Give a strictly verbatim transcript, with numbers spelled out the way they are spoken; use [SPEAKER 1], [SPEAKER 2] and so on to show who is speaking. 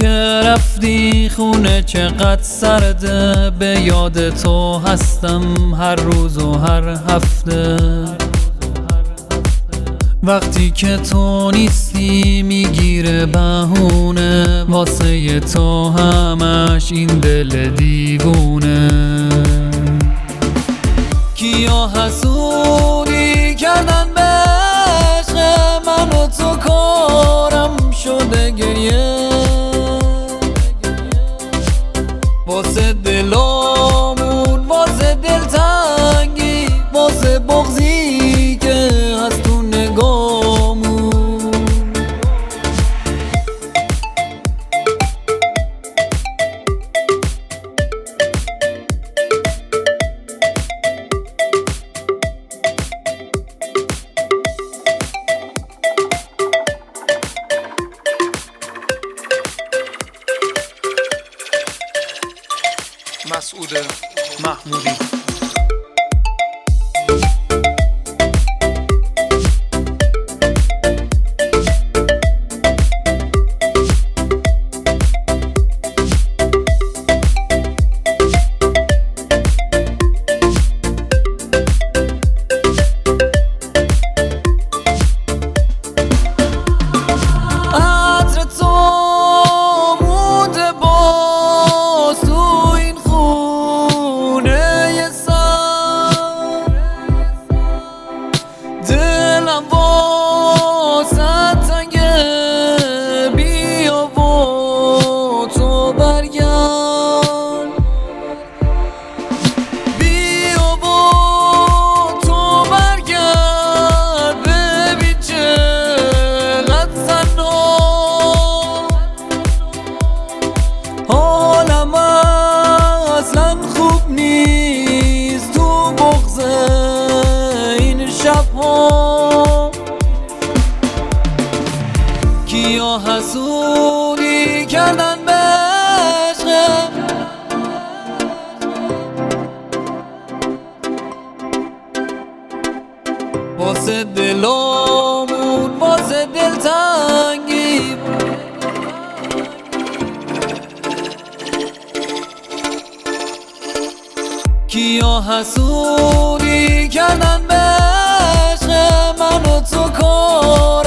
[SPEAKER 1] که رفتی خونه چقدر سرده، به یاد تو هستم هر روز و هر هفته. وقتی که تو نیستی میگیره بهونه، واسه تو همش این دل دیوونه. کیا حسودی کردن به عشق من و تو، کارم شده گریه. واسه دلامون، واسه دلتنگی، واسه بغضی که از تو نگامون.
[SPEAKER 2] مسعود محمودی.
[SPEAKER 1] حالم اصلا خوب نیست تو بغض این شب‌ها. کیا حسودی کردن به عشق واسه دلامون، واسه دلتنگی. کیا حسودی کردن به عشق من و تو، کار